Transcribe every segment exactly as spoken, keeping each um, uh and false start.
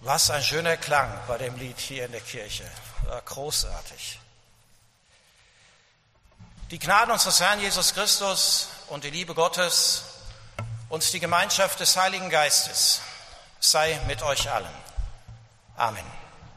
Was ein schöner Klang bei dem Lied hier in der Kirche. War großartig. Die Gnade unseres Herrn Jesus Christus und die Liebe Gottes und die Gemeinschaft des Heiligen Geistes sei mit euch allen. Amen.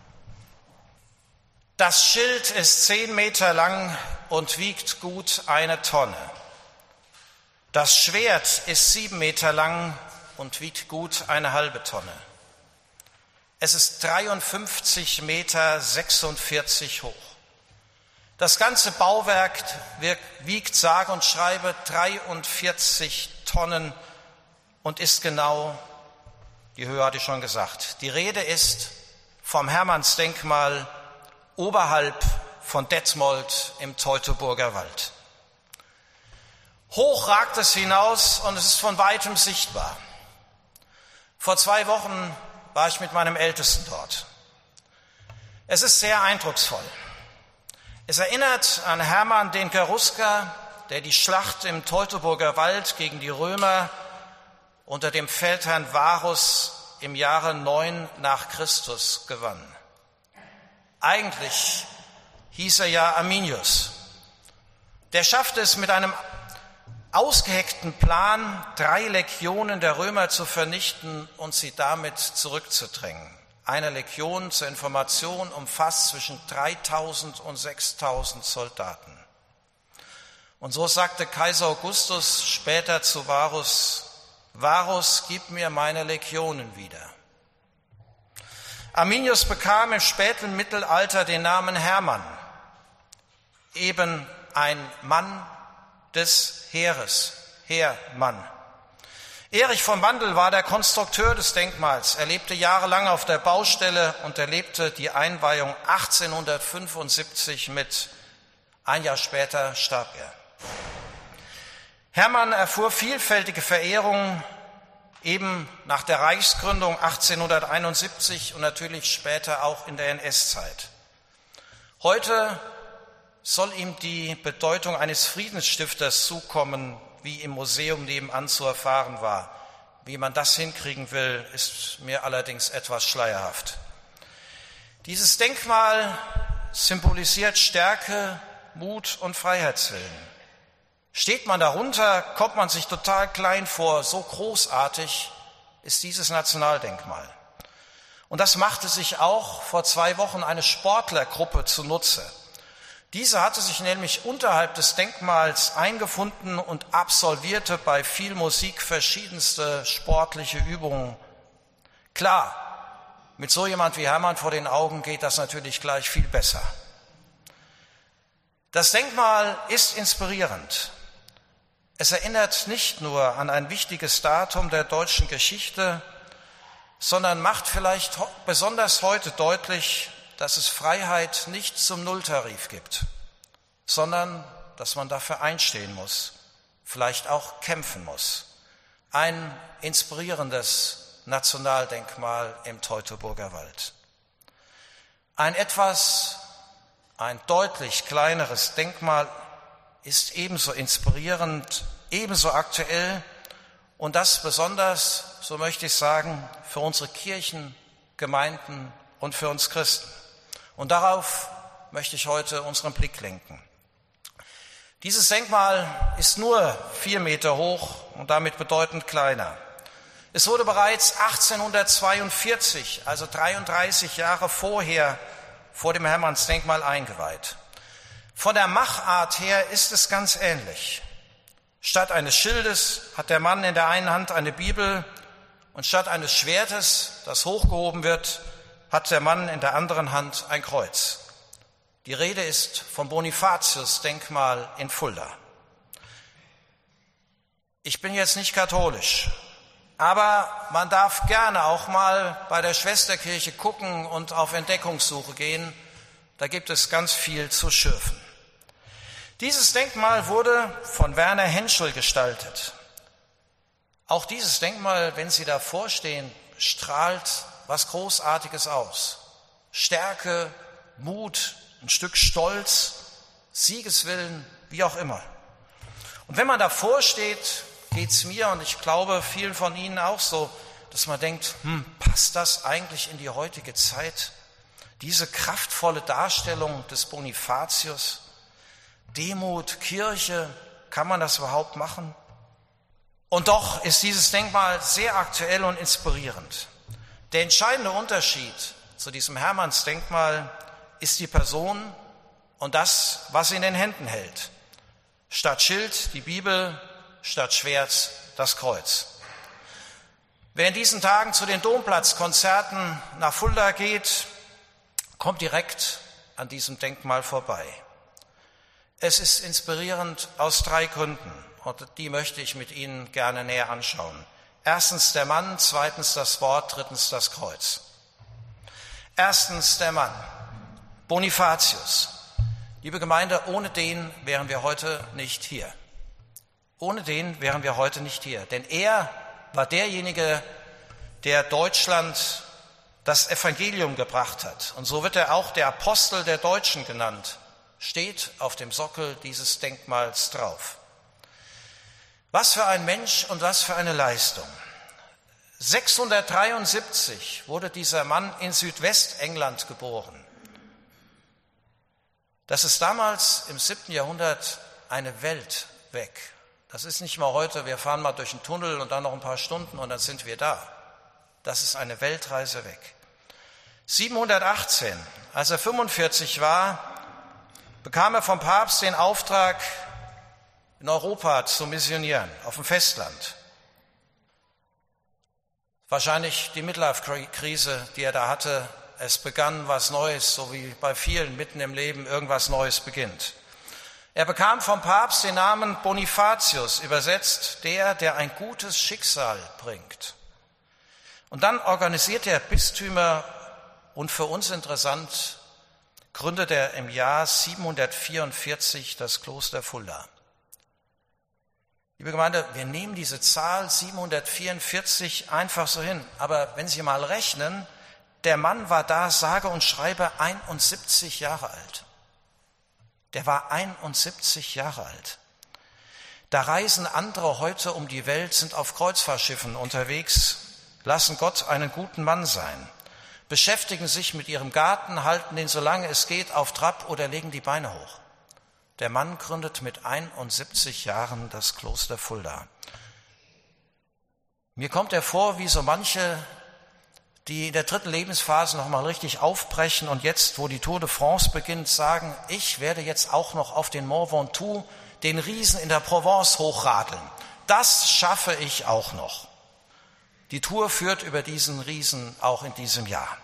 Das Schild ist zehn Meter lang und wiegt gut eine Tonne. Das Schwert ist sieben Meter lang und wiegt gut eine halbe Tonne. Es ist dreiundfünfzig Meter sechsundvierzig hoch. Das ganze Bauwerk wiegt sage und schreibe dreiundvierzig Tonnen und ist genau, die Höhe hatte ich schon gesagt. Die Rede ist vom Hermannsdenkmal oberhalb von Detmold im Teutoburger Wald. Hoch ragt es hinaus und es ist von weitem sichtbar. Vor zwei Wochen war ich mit meinem Ältesten dort. Es ist sehr eindrucksvoll. Es erinnert an Hermann den Cherusker, der die Schlacht im Teutoburger Wald gegen die Römer unter dem Feldherrn Varus im Jahre neun nach Christus gewann. Eigentlich hieß er ja Arminius. Der schaffte es mit einem ausgeheckten Plan, drei Legionen der Römer zu vernichten und sie damit zurückzudrängen. Eine Legion zur Information umfasst zwischen dreitausend und sechstausend Soldaten. Und so sagte Kaiser Augustus später zu Varus: Varus, gib mir meine Legionen wieder. Arminius bekam im späten Mittelalter den Namen Hermann, eben ein Mann des Heeres, Heermann. Erich von Bandel war der Konstrukteur des Denkmals. Er lebte jahrelang auf der Baustelle und erlebte die Einweihung achtzehnhundertfünfundsiebzig mit. Ein Jahr später starb er. Hermann erfuhr vielfältige Verehrung, eben nach der Reichsgründung achtzehnhunderteinundsiebzig und natürlich später auch in der N S-Zeit. Heute soll ihm die Bedeutung eines Friedensstifters zukommen, wie im Museum nebenan zu erfahren war. Wie man das hinkriegen will, ist mir allerdings etwas schleierhaft. Dieses Denkmal symbolisiert Stärke, Mut und Freiheitswillen. Steht man darunter, kommt man sich total klein vor. So großartig ist dieses Nationaldenkmal. Und das machte sich auch vor zwei Wochen eine Sportlergruppe zunutze. Diese hatte sich nämlich unterhalb des Denkmals eingefunden und absolvierte bei viel Musik verschiedenste sportliche Übungen. Klar, mit so jemand wie Hermann vor den Augen geht das natürlich gleich viel besser. Das Denkmal ist inspirierend. Es erinnert nicht nur an ein wichtiges Datum der deutschen Geschichte, sondern macht vielleicht besonders heute deutlich, dass es Freiheit nicht zum Nulltarif gibt, sondern dass man dafür einstehen muss, vielleicht auch kämpfen muss. Ein inspirierendes Nationaldenkmal im Teutoburger Wald. Ein etwas, ein deutlich kleineres Denkmal ist ebenso inspirierend, ebenso aktuell und das besonders, so möchte ich sagen, für unsere Kirchen, Gemeinden und für uns Christen. Und darauf möchte ich heute unseren Blick lenken. Dieses Denkmal ist nur vier Meter hoch und damit bedeutend kleiner. Es wurde bereits achtzehnhundertzweiundvierzig, also dreiunddreißig Jahre vorher, vor dem Hermannsdenkmal eingeweiht. Von der Machart her ist es ganz ähnlich. Statt eines Schildes hat der Mann in der einen Hand eine Bibel und statt eines Schwertes, das hochgehoben wird, hat der Mann in der anderen Hand ein Kreuz. Die Rede ist vom Bonifatius-Denkmal in Fulda. Ich bin jetzt nicht katholisch, aber man darf gerne auch mal bei der Schwesterkirche gucken und auf Entdeckungssuche gehen. Da gibt es ganz viel zu schürfen. Dieses Denkmal wurde von Werner Henschel gestaltet. Auch dieses Denkmal, wenn Sie davor stehen, strahlt was Großartiges aus. Stärke, Mut, ein Stück Stolz, Siegeswillen, wie auch immer. Und wenn man davor steht, geht's mir und ich glaube vielen von Ihnen auch so, dass man denkt, hm, passt das eigentlich in die heutige Zeit? Diese kraftvolle Darstellung des Bonifatius, Demut, Kirche, kann man das überhaupt machen? Und doch ist dieses Denkmal sehr aktuell und inspirierend. Der entscheidende Unterschied zu diesem Hermannsdenkmal ist die Person und das, was sie in den Händen hält. Statt Schild die Bibel, statt Schwert das Kreuz. Wer in diesen Tagen zu den Domplatzkonzerten nach Fulda geht, kommt direkt an diesem Denkmal vorbei. Es ist inspirierend aus drei Gründen und die möchte ich mit Ihnen gerne näher anschauen. Erstens der Mann, zweitens das Wort, drittens das Kreuz. Erstens der Mann, Bonifatius. Liebe Gemeinde, ohne den wären wir heute nicht hier. Ohne den wären wir heute nicht hier, denn er war derjenige, der Deutschland das Evangelium gebracht hat. Und so wird er auch der Apostel der Deutschen genannt, steht auf dem Sockel dieses Denkmals drauf. Was für ein Mensch und was für eine Leistung. sechshundertdreiundsiebzig wurde dieser Mann in Südwestengland geboren. Das ist damals im siebten Jahrhundert eine Welt weg. Das ist nicht mal heute, wir fahren mal durch einen Tunnel und dann noch ein paar Stunden und dann sind wir da. Das ist eine Weltreise weg. siebenhundertachtzehn, als er fünfundvierzig war, bekam er vom Papst den Auftrag, in Europa zu missionieren, auf dem Festland. Wahrscheinlich die Midlife-Krise, die er da hatte. Es begann was Neues, so wie bei vielen mitten im Leben irgendwas Neues beginnt. Er bekam vom Papst den Namen Bonifatius, übersetzt der, der ein gutes Schicksal bringt. Und dann organisierte er Bistümer und für uns interessant, gründete er im Jahr siebenhundertvierundvierzig das Kloster Fulda. Liebe Gemeinde, wir nehmen diese Zahl siebenhundertvierundvierzig einfach so hin, aber wenn Sie mal rechnen, der Mann war da, sage und schreibe, einundsiebzig Jahre alt. Der war einundsiebzig Jahre alt. Da reisen andere heute um die Welt, sind auf Kreuzfahrtschiffen unterwegs, lassen Gott einen guten Mann sein, beschäftigen sich mit ihrem Garten, halten den, solange es geht, auf Trab oder legen die Beine hoch. Der Mann gründet mit einundsiebzig Jahren das Kloster Fulda. Mir kommt er vor wie so manche, die in der dritten Lebensphase noch mal richtig aufbrechen und jetzt, wo die Tour de France beginnt, sagen, ich werde jetzt auch noch auf den Mont Ventoux, den Riesen in der Provence, hochradeln. Das schaffe ich auch noch. Die Tour führt über diesen Riesen auch in diesem Jahr.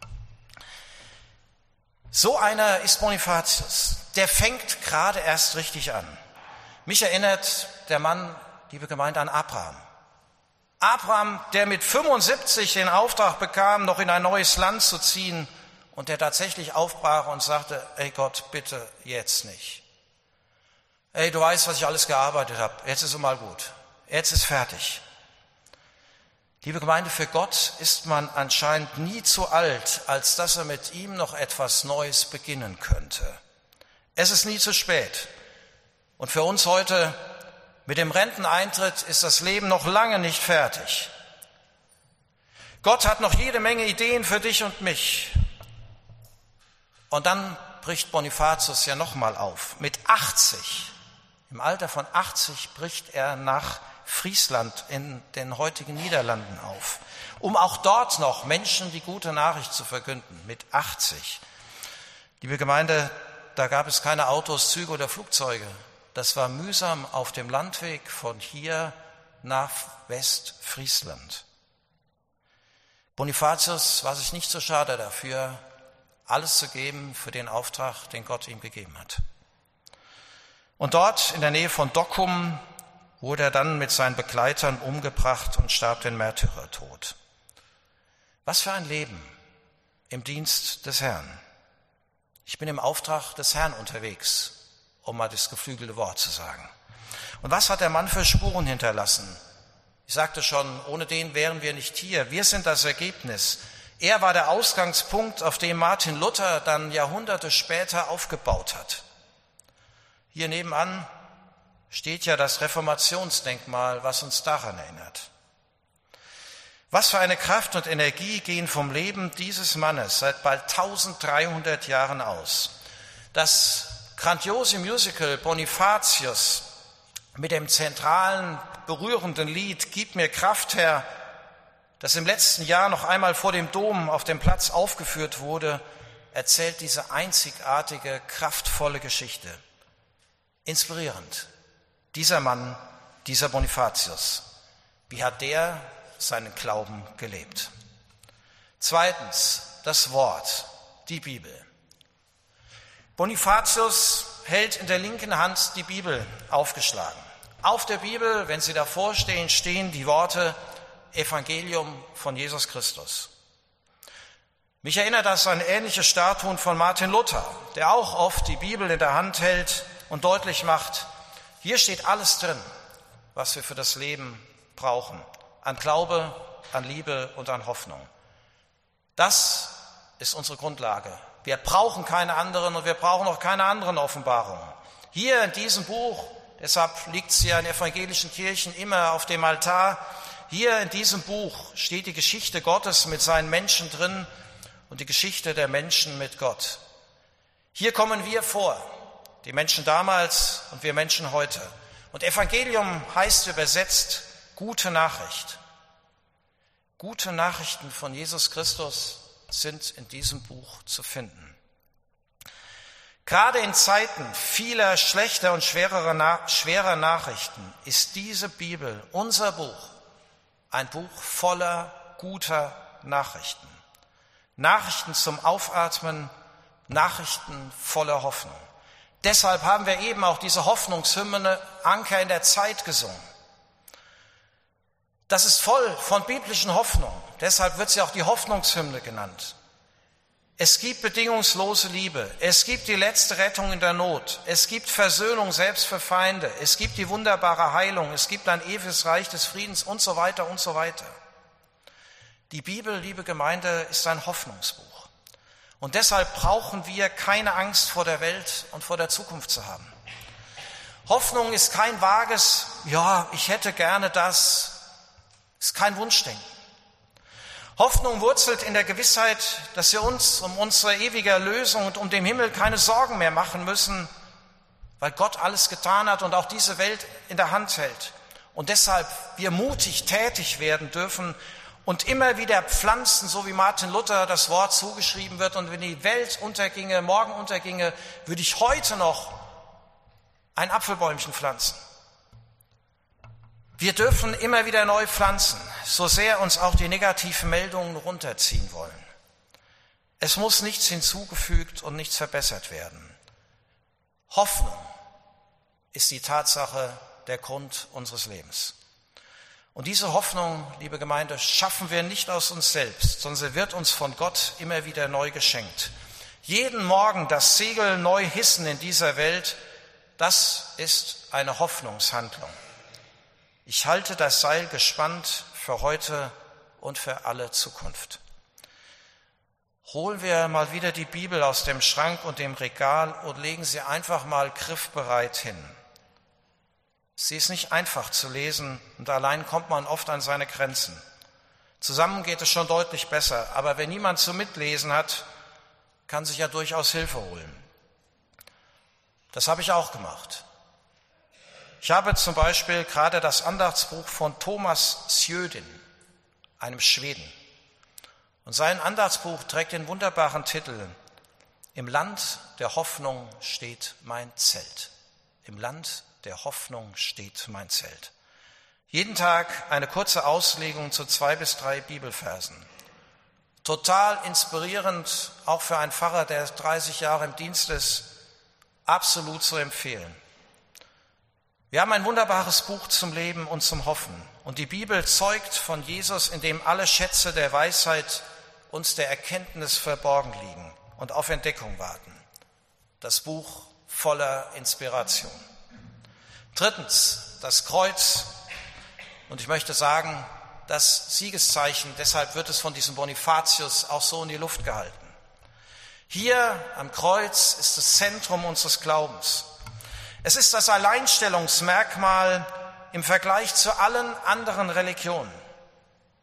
So einer ist Bonifatius. Der fängt gerade erst richtig an. Mich erinnert der Mann, liebe Gemeinde, an Abraham. Abraham, der mit fünfundsiebzig den Auftrag bekam, noch in ein neues Land zu ziehen und der tatsächlich aufbrach und sagte, ey Gott, bitte jetzt nicht. Ey, du weißt, was ich alles gearbeitet habe. Jetzt ist es mal gut. Jetzt ist fertig. Liebe Gemeinde, für Gott ist man anscheinend nie zu alt, als dass er mit ihm noch etwas Neues beginnen könnte. Es ist nie zu spät. Und für uns heute, mit dem Renteneintritt, ist das Leben noch lange nicht fertig. Gott hat noch jede Menge Ideen für dich und mich. Und dann bricht Bonifatius ja nochmal auf. Mit achtzig, im Alter von achtzig, bricht er nach Friesland in den heutigen Niederlanden auf, um auch dort noch Menschen die gute Nachricht zu verkünden, mit achtzig. Liebe Gemeinde, da gab es keine Autos, Züge oder Flugzeuge. Das war mühsam auf dem Landweg von hier nach Westfriesland. Bonifatius war sich nicht so schade dafür, alles zu geben für den Auftrag, den Gott ihm gegeben hat. Und dort in der Nähe von Dokkum wurde er dann mit seinen Begleitern umgebracht und starb den Märtyrertod. Was für ein Leben im Dienst des Herrn. Ich bin im Auftrag des Herrn unterwegs, um mal das geflügelte Wort zu sagen. Und was hat der Mann für Spuren hinterlassen? Ich sagte schon, ohne den wären wir nicht hier. Wir sind das Ergebnis. Er war der Ausgangspunkt, auf dem Martin Luther dann Jahrhunderte später aufgebaut hat. Hier nebenan steht ja das Reformationsdenkmal, was uns daran erinnert. Was für eine Kraft und Energie gehen vom Leben dieses Mannes seit bald dreizehnhundert Jahren aus. Das grandiose Musical Bonifatius mit dem zentralen, berührenden Lied »Gib mir Kraft, Herr«, das im letzten Jahr noch einmal vor dem Dom auf dem Platz aufgeführt wurde, erzählt diese einzigartige, kraftvolle Geschichte. Inspirierend. Dieser Mann, dieser Bonifatius, wie hat der seinen Glauben gelebt? Zweitens, das Wort, die Bibel. Bonifatius hält in der linken Hand die Bibel aufgeschlagen. Auf der Bibel, wenn Sie davor stehen, stehen die Worte Evangelium von Jesus Christus. Mich erinnert das an ähnliche Statuen von Martin Luther, der auch oft die Bibel in der Hand hält und deutlich macht, hier steht alles drin, was wir für das Leben brauchen. An Glaube, an Liebe und an Hoffnung. Das ist unsere Grundlage. Wir brauchen keine anderen und wir brauchen auch keine anderen Offenbarungen. Hier in diesem Buch, deshalb liegt es ja in evangelischen Kirchen immer auf dem Altar, hier in diesem Buch steht die Geschichte Gottes mit seinen Menschen drin und die Geschichte der Menschen mit Gott. Hier kommen wir vor, die Menschen damals und wir Menschen heute. Und Evangelium heißt übersetzt gute Nachricht. Gute Nachrichten von Jesus Christus sind in diesem Buch zu finden. Gerade in Zeiten vieler schlechter und schwerer, schwerer Nachrichten ist diese Bibel, unser Buch, ein Buch voller guter Nachrichten. Nachrichten zum Aufatmen, Nachrichten voller Hoffnung. Deshalb haben wir eben auch diese Hoffnungshymne Anker in der Zeit gesungen. Das ist voll von biblischen Hoffnungen. Deshalb wird sie auch die Hoffnungshymne genannt. Es gibt bedingungslose Liebe. Es gibt die letzte Rettung in der Not. Es gibt Versöhnung selbst für Feinde. Es gibt die wunderbare Heilung. Es gibt ein ewiges Reich des Friedens und so weiter und so weiter. Die Bibel, liebe Gemeinde, ist ein Hoffnungsbuch. Und deshalb brauchen wir keine Angst vor der Welt und vor der Zukunft zu haben. Hoffnung ist kein vages, ja, ich hätte gerne das, ist kein Wunschdenken. Hoffnung wurzelt in der Gewissheit, dass wir uns um unsere ewige Erlösung und um den Himmel keine Sorgen mehr machen müssen, weil Gott alles getan hat und auch diese Welt in der Hand hält. Und deshalb wir mutig tätig werden dürfen und immer wieder pflanzen, so wie Martin Luther das Wort zugeschrieben wird. Und wenn die Welt unterginge, morgen unterginge, würde ich heute noch ein Apfelbäumchen pflanzen. Wir dürfen immer wieder neu pflanzen, so sehr uns auch die negativen Meldungen runterziehen wollen. Es muss nichts hinzugefügt und nichts verbessert werden. Hoffnung ist die Tatsache, der Grund unseres Lebens. Und diese Hoffnung, liebe Gemeinde, schaffen wir nicht aus uns selbst, sondern sie wird uns von Gott immer wieder neu geschenkt. Jeden Morgen das Segel neu hissen in dieser Welt, das ist eine Hoffnungshandlung. Ich halte das Seil gespannt für heute und für alle Zukunft. Holen wir mal wieder die Bibel aus dem Schrank und dem Regal und legen sie einfach mal griffbereit hin. Sie ist nicht einfach zu lesen und allein kommt man oft an seine Grenzen. Zusammen geht es schon deutlich besser, aber wenn niemand zum Mitlesen hat, kann sich ja durchaus Hilfe holen. Das habe ich auch gemacht. Ich habe zum Beispiel gerade das Andachtsbuch von Thomas Sjödin, einem Schweden. Und sein Andachtsbuch trägt den wunderbaren Titel »Im Land der Hoffnung steht mein Zelt«. Im Land der Hoffnung steht mein Zelt. Jeden Tag eine kurze Auslegung zu zwei bis drei Bibelversen. Total inspirierend, auch für einen Pfarrer, der dreißig Jahre im Dienst ist, absolut zu empfehlen. Wir haben ein wunderbares Buch zum Leben und zum Hoffen. Und die Bibel zeugt von Jesus, in dem alle Schätze der Weisheit uns der Erkenntnis verborgen liegen und auf Entdeckung warten. Das Buch voller Inspiration. Drittens, das Kreuz. Und ich möchte sagen, das Siegeszeichen, deshalb wird es von diesem Bonifatius auch so in die Luft gehalten. Hier am Kreuz ist das Zentrum unseres Glaubens. Es ist das Alleinstellungsmerkmal im Vergleich zu allen anderen Religionen.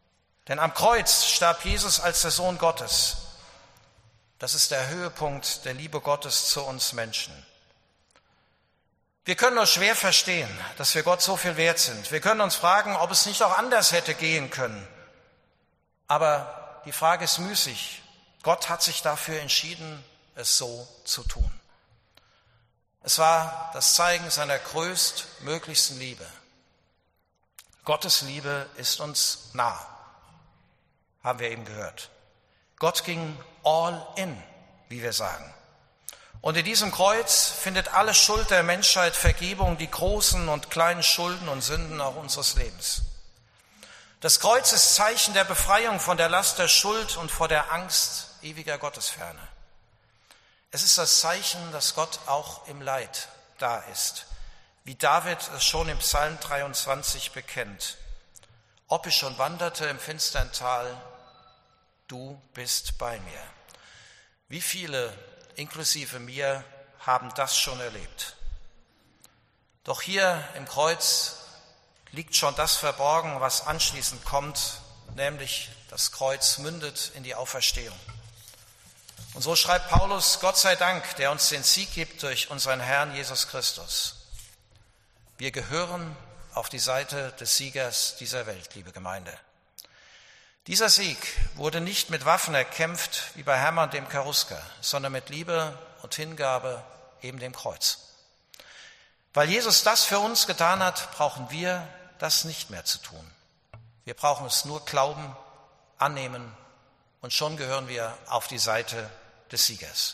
Denn am Kreuz starb Jesus als der Sohn Gottes. Das ist der Höhepunkt der Liebe Gottes zu uns Menschen. Wir können nur schwer verstehen, dass wir Gott so viel wert sind. Wir können uns fragen, ob es nicht auch anders hätte gehen können. Aber die Frage ist müßig. Gott hat sich dafür entschieden, es so zu tun. Es war das Zeigen seiner größtmöglichsten Liebe. Gottes Liebe ist uns nah, haben wir eben gehört. Gott ging all in, wie wir sagen. Und in diesem Kreuz findet alle Schuld der Menschheit Vergebung, die großen und kleinen Schulden und Sünden auch unseres Lebens. Das Kreuz ist Zeichen der Befreiung von der Last der Schuld und vor der Angst ewiger Gottesferne. Es ist das Zeichen, dass Gott auch im Leid da ist, wie David es schon im Psalm dreiundzwanzig bekennt. Ob ich schon wanderte im finstern Tal, du bist bei mir. Wie viele, inklusive mir, haben das schon erlebt? Doch hier im Kreuz liegt schon das verborgen, was anschließend kommt, nämlich das Kreuz mündet in die Auferstehung. Und so schreibt Paulus, Gott sei Dank, der uns den Sieg gibt durch unseren Herrn Jesus Christus. Wir gehören auf die Seite des Siegers dieser Welt, liebe Gemeinde. Dieser Sieg wurde nicht mit Waffen erkämpft, wie bei Hermann dem Cherusker, sondern mit Liebe und Hingabe, eben dem Kreuz. Weil Jesus das für uns getan hat, brauchen wir das nicht mehr zu tun. Wir brauchen es nur glauben, annehmen und schon gehören wir auf die Seite des Siegers.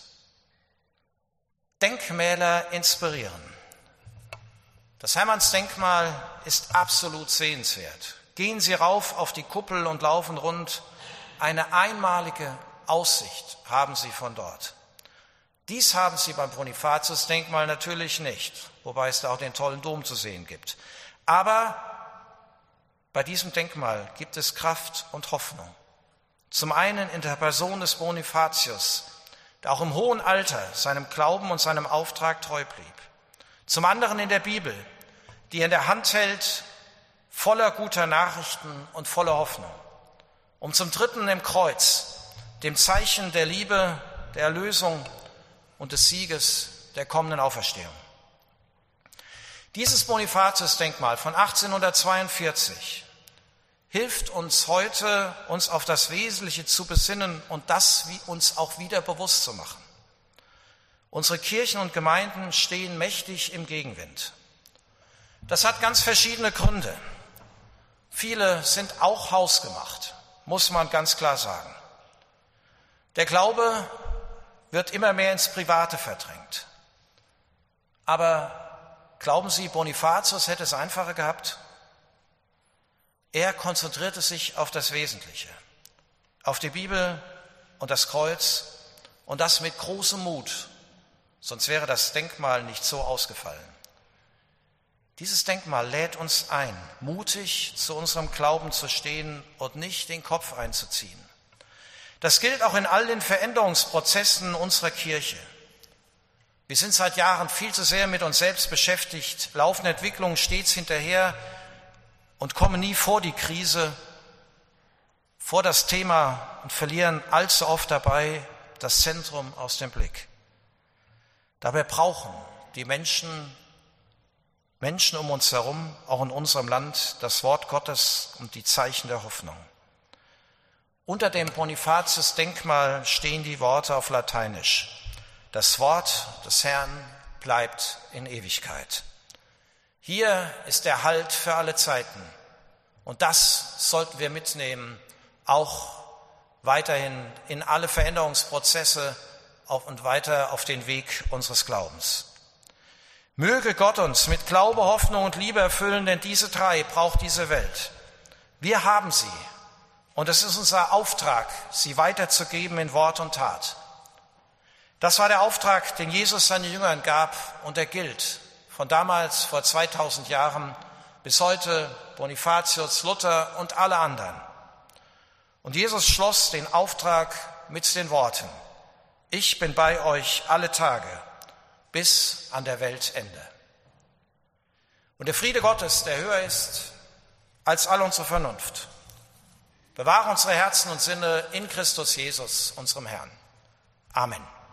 Denkmäler inspirieren. Das Hermannsdenkmal ist absolut sehenswert. Gehen Sie rauf auf die Kuppel und laufen rund. Eine einmalige Aussicht haben Sie von dort. Dies haben Sie beim Bonifatius-Denkmal natürlich nicht, wobei es da auch den tollen Dom zu sehen gibt. Aber bei diesem Denkmal gibt es Kraft und Hoffnung. Zum einen in der Person des Bonifatius, der auch im hohen Alter seinem Glauben und seinem Auftrag treu blieb. Zum anderen in der Bibel, die er in der Hand hält, voller guter Nachrichten und voller Hoffnung. Und zum dritten im Kreuz, dem Zeichen der Liebe, der Erlösung und des Sieges der kommenden Auferstehung. Dieses Bonifatius-Denkmal von achtzehnhundertzweiundvierzig hilft uns heute, uns auf das Wesentliche zu besinnen und das uns auch wieder bewusst zu machen. Unsere Kirchen und Gemeinden stehen mächtig im Gegenwind. Das hat ganz verschiedene Gründe. Viele sind auch hausgemacht, muss man ganz klar sagen. Der Glaube wird immer mehr ins Private verdrängt. Aber glauben Sie, Bonifatius hätte es einfacher gehabt? Er konzentrierte sich auf das Wesentliche, auf die Bibel und das Kreuz und das mit großem Mut, sonst wäre das Denkmal nicht so ausgefallen. Dieses Denkmal lädt uns ein, mutig zu unserem Glauben zu stehen und nicht den Kopf einzuziehen. Das gilt auch in all den Veränderungsprozessen unserer Kirche. Wir sind seit Jahren viel zu sehr mit uns selbst beschäftigt, laufen Entwicklungen stets hinterher und kommen nie vor die Krise, vor das Thema und verlieren allzu oft dabei das Zentrum aus dem Blick. Dabei brauchen die Menschen Menschen um uns herum, auch in unserem Land, das Wort Gottes und die Zeichen der Hoffnung. Unter dem Bonifatius-Denkmal stehen die Worte auf Lateinisch. Das Wort des Herrn bleibt in Ewigkeit. Hier ist der Halt für alle Zeiten. Und das sollten wir mitnehmen, auch weiterhin in alle Veränderungsprozesse und weiter auf den Weg unseres Glaubens. Möge Gott uns mit Glaube, Hoffnung und Liebe erfüllen, denn diese drei braucht diese Welt. Wir haben sie und es ist unser Auftrag, sie weiterzugeben in Wort und Tat. Das war der Auftrag, den Jesus seinen Jüngern gab und er gilt von damals vor zweitausend Jahren bis heute Bonifatius, Luther und alle anderen. Und Jesus schloss den Auftrag mit den Worten: Ich bin bei euch alle Tage bis an der Weltende. Und der Friede Gottes, der höher ist als all unsere Vernunft, Bewahre unsere Herzen und Sinne in Christus Jesus, unserem Herrn. Amen.